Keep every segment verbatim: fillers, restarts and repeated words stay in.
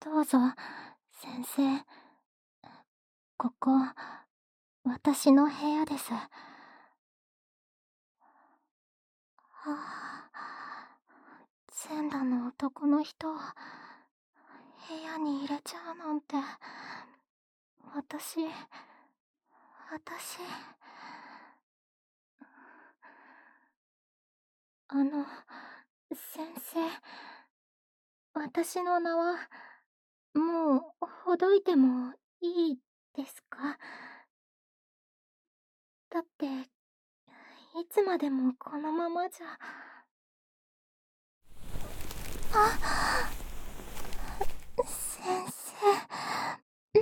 どうぞ、先生。ここ、私の部屋です。はあ、全裸の男の人を部屋に入れちゃうなんて、私、私、あの、先生、私の名は、もう、ほどいてもいいですか？だって、いつまでもこのままじゃ。あ、先生、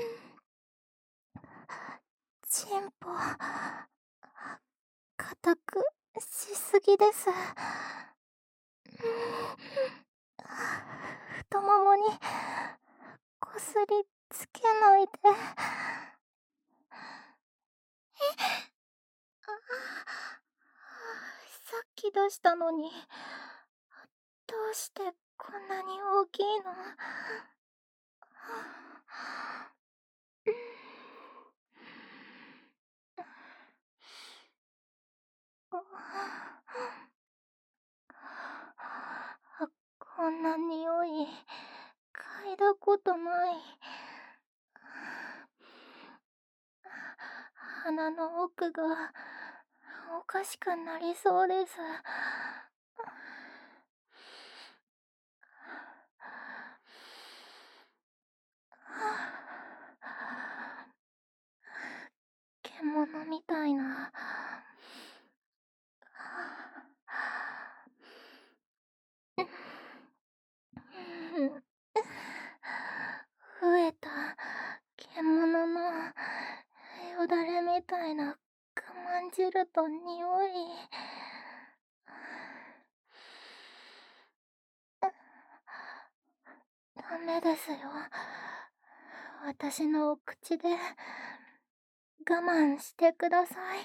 チンポ、硬くしすぎです。太ももにこすりつけないで。さっき出したのに、どうしてこんなに大きいの？こんな匂い、嗅いだことない。鼻の奥がおかしくなりそうです。獣みたいな。増えた獣のよだれみたいなくまん汁と匂い。ダメですよ。私のお口で我慢してください。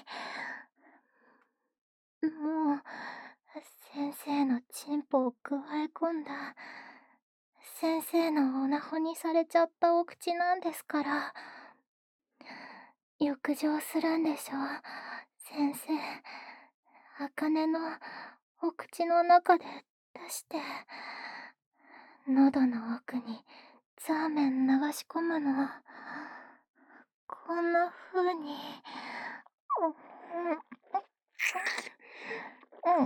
もう、先生のチンポを加え込んだ、先生のオナホにされちゃったお口なんですから。浴場するんでしょ、先生。茜のお口の中で出して、喉の奥にザーメン流し込むの。こんな風に。うん。うん。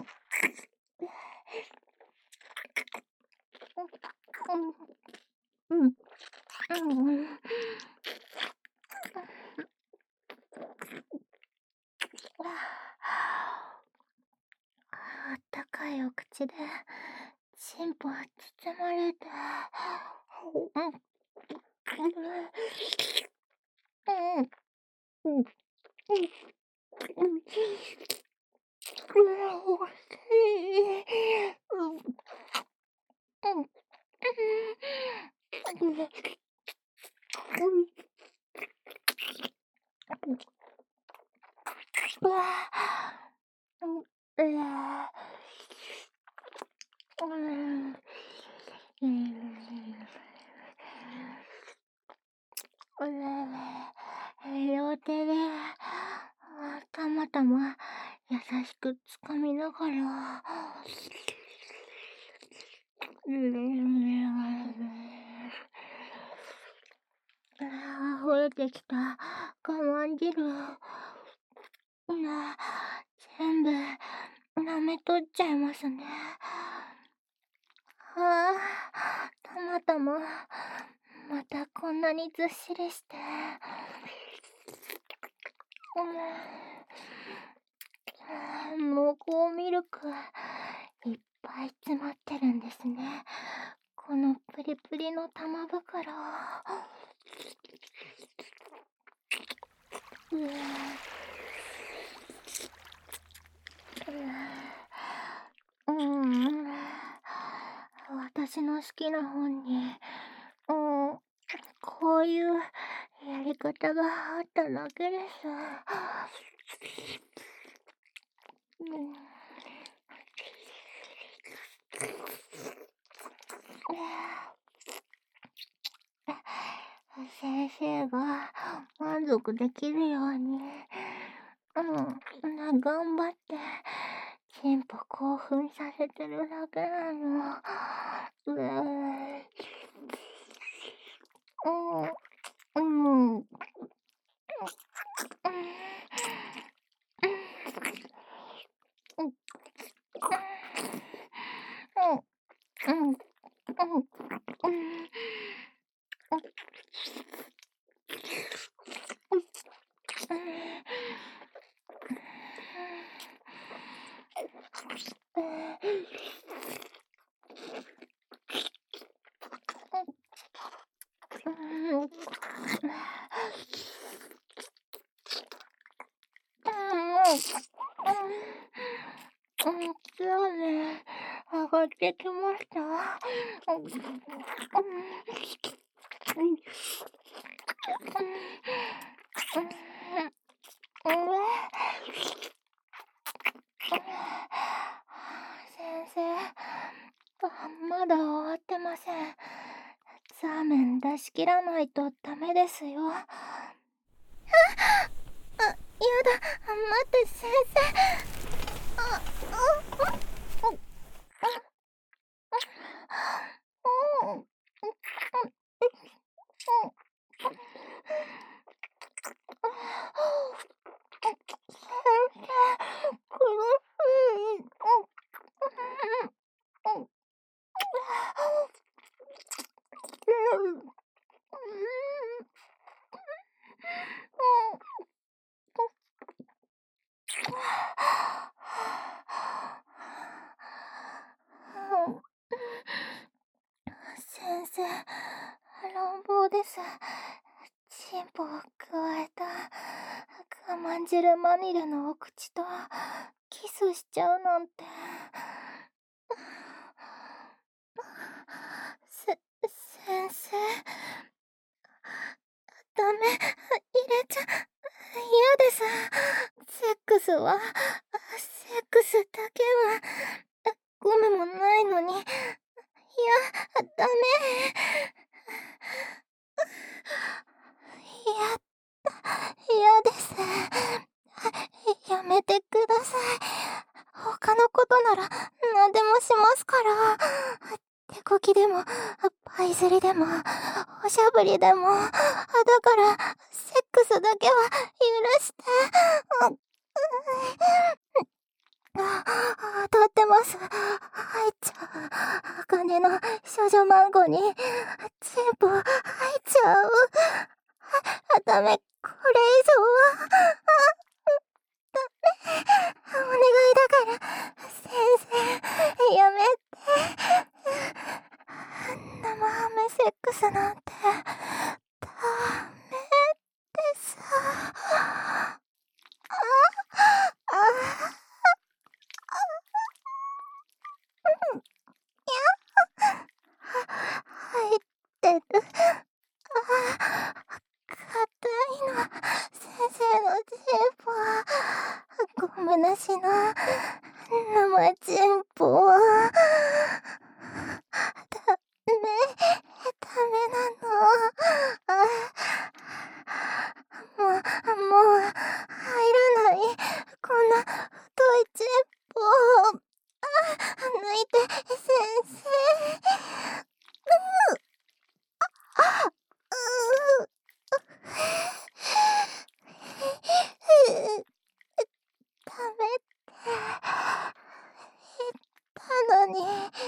うん。うん。あったかいお口でチンポは包まれて。うん。うん。うん。うん。おいしい。うん。うん。うん。うわぁ。うん。うわぁ。うん。うん。うわぁ。両手で、たまたま優しくつかみながら。うん。あ溢れてきた我慢汁。な全部舐めとっちゃいますね。ああ、たまたままたこんなにずっしりして。うん、濃厚ミルクいっぱい詰まってるんですね、このプリプリの玉袋。うーうーん、私の好きな本に、うん、こういうやり方があっただけです。うん、 先生が満足できるように、うん、な頑張って、チンポ興奮させてるだけなの。うえー、うん、うん、うん、うん、うん、うん、うん。うん、じゃあね、上がってきました。うん、うん、うん、うん、先生、まだ終わってません。ザーメン出し切らないとダメですよ。あ、あ、やだ、待って先生。あ、あ、あ、あ、うん、うん、先生、苦しい。うん、うん、うん、先生、乱暴です。チンポをくわえた我慢汁まみれのお口とキスしちゃうなんて。せ、先生、ダメ、入れちゃ、嫌です。セックスは、セックスだけは、ゴムもないのに、いや、ダメ。いや、嫌です。やめてください。他のことなら何でもしますから。手こきでも、パイ釣りでも、おしゃぶりでも、だから、セックスだけは許して。あ、当たってます。入っちゃう。茜の少女マンゴに、チンポ入っちゃう。あ、ダメ、これ以上は。ダメ。お願いだから、先生、やめて。生ハメセックスなんて、ダメです。ああ、入ってる。あ、硬いの。先生のチンポは、ゴムなしの生チンポは、ダメ、ダメなの。あ、もう、もう、入らない。こんな太いチンポを、あ、抜いて、先生。ううダメって言ったのに。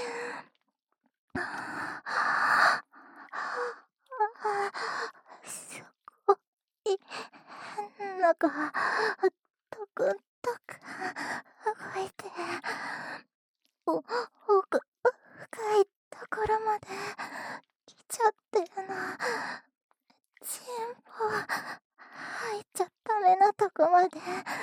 すごい、なんか、トクントク動いて、お、奥、深いところまで来ちゃってるの。チンポ入っちゃダメなとこまで。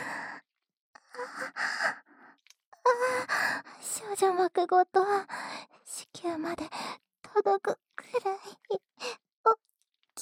少女膜ごと子宮まで届くくらいおっきい。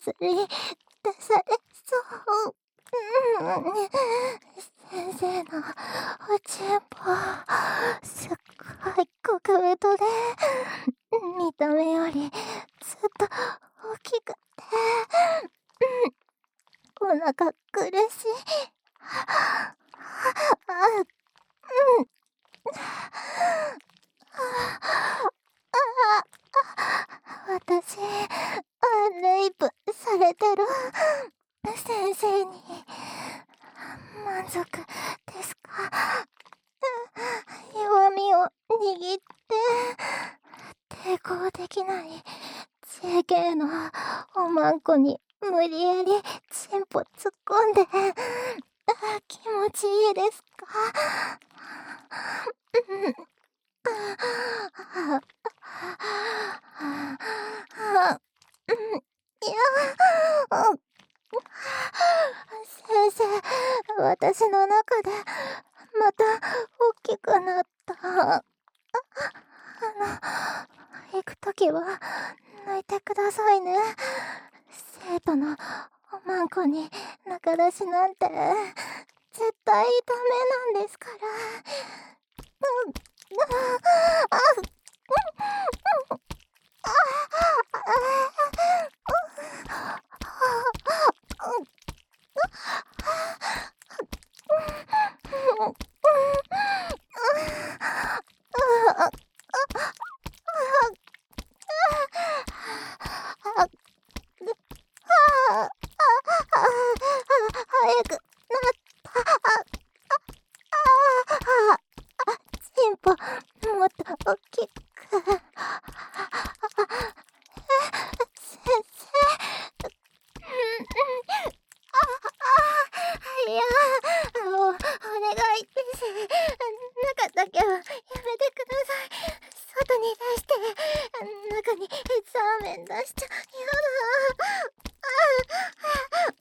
ずり出されそう。うん、先生のおちんぽ、すっごい極太で、見た目よりずっと大きくて、うん、お腹苦しい。あ、うん。あ、私、レイプされてる。先生に満足ですか？弱みを握って抵抗できない ジェーケー のおまんこに無理やりチンポ突っ込んで気持ちいいですか？うん。いや、先生、私の中でまた大きくなった。あの、行くときは抜いてくださいね。生徒のおまんこに中出しなんて絶対ダメなんですから。うん、あ、うん、うん、あ、早くなった。チンポもっと大きく。先生、いや、もうお願いです。中だけはやめてください。外に出して中にザーメン出しちゃやだ。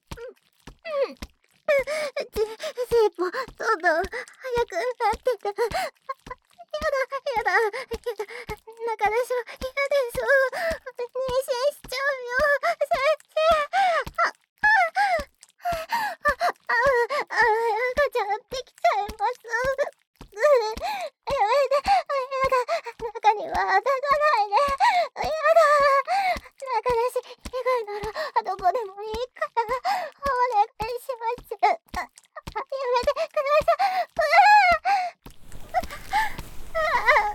セーポどんどん速くなってる。やだやだやだ、中出しは嫌です。妊娠しちゃうよ、先生。ああああ、赤ちゃんできちゃいます。やめて、やだ、中には出さないで。やだ、中出し以外ならどこでもいいからお願いします。やめてください。うわ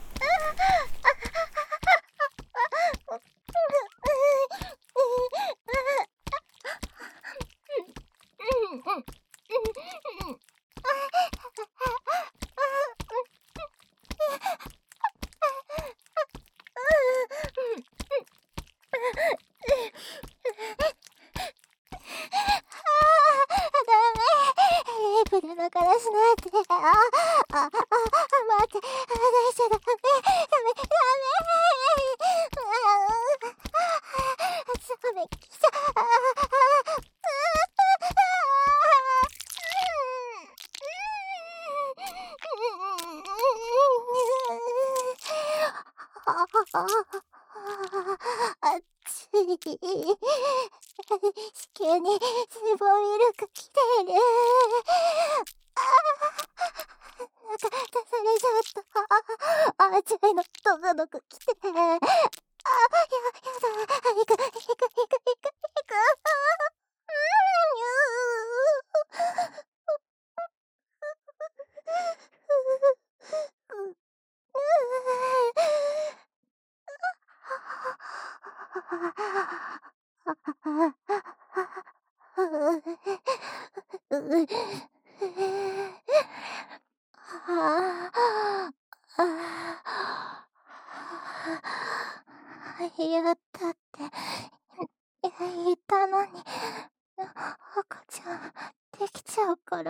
レイプで中出しなんて。あ、あ、あ、待って、出しちゃダメ、ダメ、ダメ。ダメきちゃあっつい。子宮にスボミルク来てる。なんか出されちゃった。あ、熱いのドクドク来て。あ、や、やだ。行く、行く、行く、行く、行く。うん、やったって言ったのに、赤ちゃんできちゃうから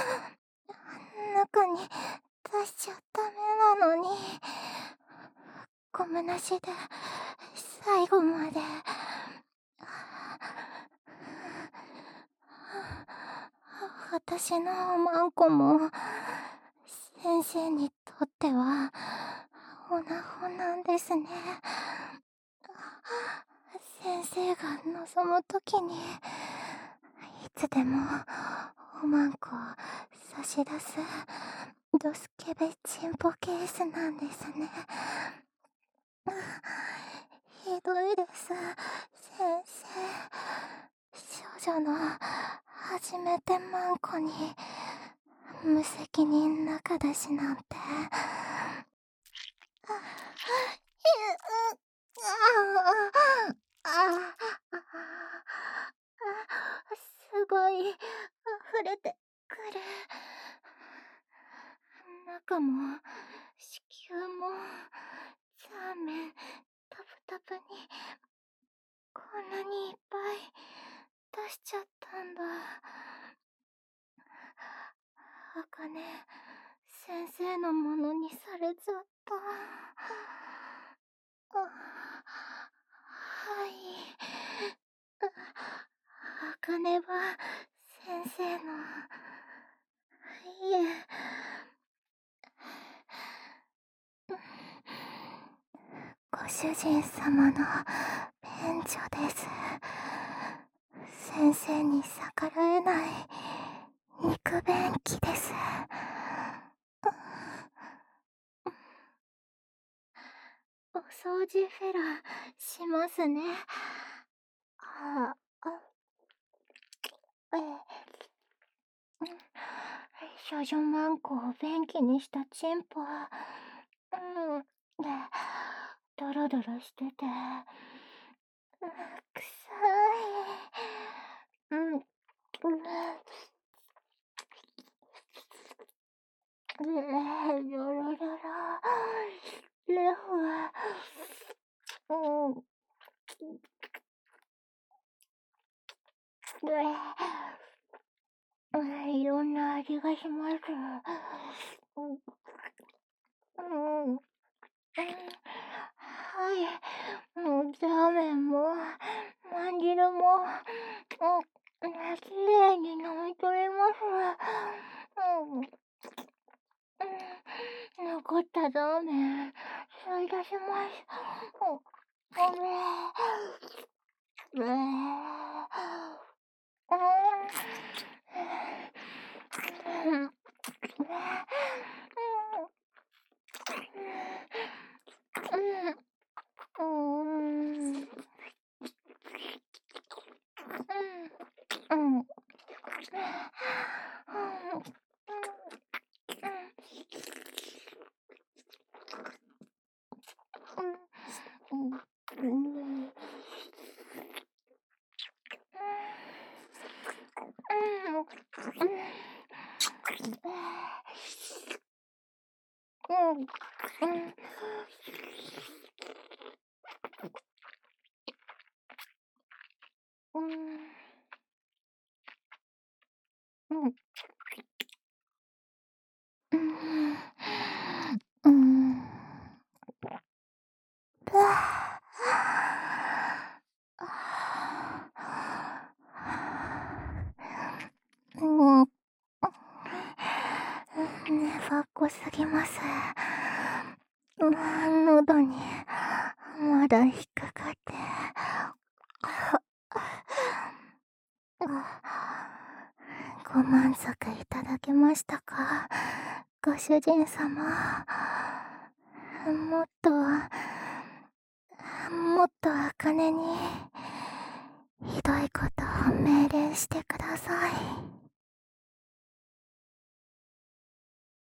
中に出しちゃダメなのに。ゴムなしで最後まで。私のおまんこも先生にとってはオナホなんですね。先生、 生が望むときに、いつでもおまんこを差し出すドスケベチンポケースなんですね。ひどいです、先生。少女の初めてマンコに無責任仲出しなんて。あ、あ、すごい溢れてくる。中も子宮もザーメンタプタプにこんなにいっぱい出しちゃったんだ。あかね先生のものにされちゃった。あ、はい。あかねは先生の、いえ、ご主人様の便所です。先生に逆らえない肉便器です。お掃除フェラしますね。ああ、ええ、少女マンコを便器にしたチンポ、うん、ドロドロしてて、うん、くさい。うん、うん、ロロロロ、レフは、うん、うん、いろんな味がします。うん、うん、はい。もうザーメンもまんじるも、うん、きれいに飲み取れます。うん、うん、残ったザーメン吸い出します。うん、ごめん。うえー、うん、うん、うん、うん、うん、うん。うん。粘っこすぎます。うん、喉にまだ引っかかって。ご満足いただけましたか、ご主人様。もっと、もっとあかねに